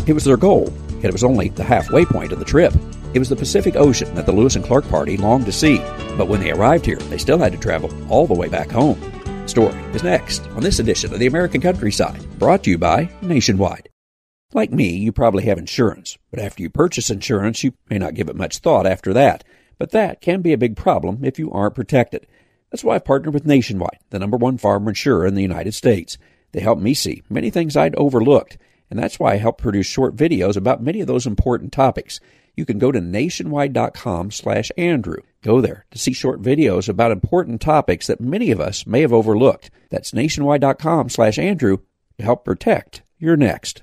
It was their goal, yet it was only the halfway point of the trip. It was the Pacific Ocean that the Lewis and Clark party longed to see, but when they arrived here, they still had to travel all the way back home. The story is next on this edition of The American Countryside, brought to you by Nationwide. Like me, you probably have insurance, but after you purchase insurance, you may not give it much thought after that. But that can be a big problem if you aren't protected. That's why I've partnered with Nationwide, the #1 farmer insurer in the United States. They help me see many things I'd overlooked, and that's why I help produce short videos about many of those important topics. You can go to nationwide.com/Andrew. Go there to see short videos about important topics that many of us may have overlooked. That's nationwide.com/Andrew to help protect your next.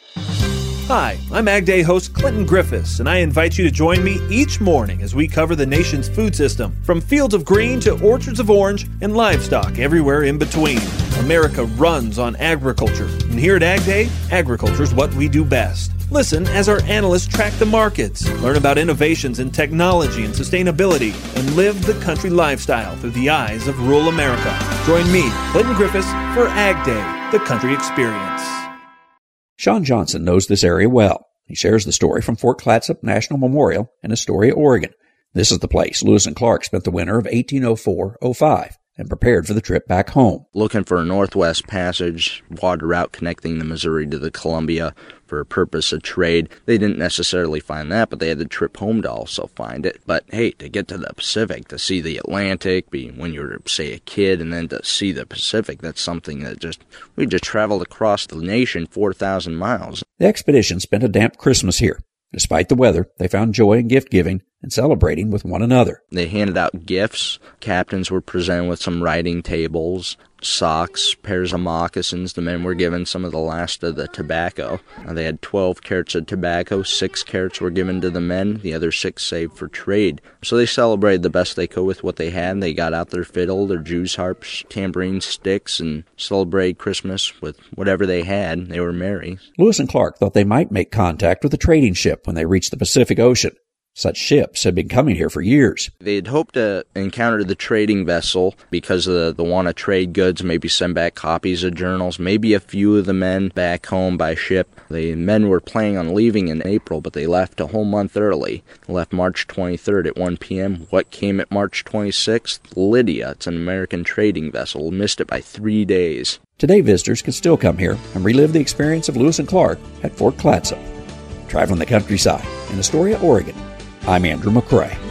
Hi, I'm Ag Day host Clinton Griffiths, and I invite you to join me each morning as we cover the nation's food system, from fields of green to orchards of orange and livestock everywhere in between. America runs on agriculture, and here at Ag Day, agriculture is what we do best. Listen as our analysts track the markets, learn about innovations in technology and sustainability, and live the country lifestyle through the eyes of rural America. Join me, Clinton Griffiths, for Ag Day, the country experience. Sean Johnson knows this area well. He shares the story from Fort Clatsop National Memorial in Astoria, Oregon. This is the place Lewis and Clark spent the winter of 1804-05 and prepared for the trip back home. Looking for a Northwest Passage water route connecting the Missouri to the Columbia for a purpose of trade. They didn't necessarily find that, but they had the trip home to also find it. But hey, to get to the Pacific, to see the Atlantic, when you were, say, a kid, and then to see the Pacific, that's something that we just traveled across the nation 4,000 miles. The expedition spent a damp Christmas here. Despite the weather, they found joy in gift-giving and celebrating with one another. They handed out gifts. Captains were presented with some writing tables, socks, pairs of moccasins. The men were given some of the last of the tobacco. They had 12 carats of tobacco. 6 carats were given to the men. The other 6 saved for trade. So they celebrated the best they could with what they had. They got out their fiddle, their Jew's harps, tambourine sticks, and celebrated Christmas with whatever they had. They were merry. Lewis and Clark thought they might make contact with a trading ship when they reached the Pacific Ocean. Such ships had been coming here for years. They had hoped to encounter the trading vessel because of the want to trade goods, maybe send back copies of journals, maybe a few of the men back home by ship. The men were planning on leaving in April, but they left a whole month early. They left March 23rd at 1 p.m. What came at March 26th? Lydia. It's an American trading vessel. Missed it by 3 days. Today, visitors can still come here and relive the experience of Lewis and Clark at Fort Clatsop. Traveling the countryside in Astoria, Oregon, I'm Andrew McCrae.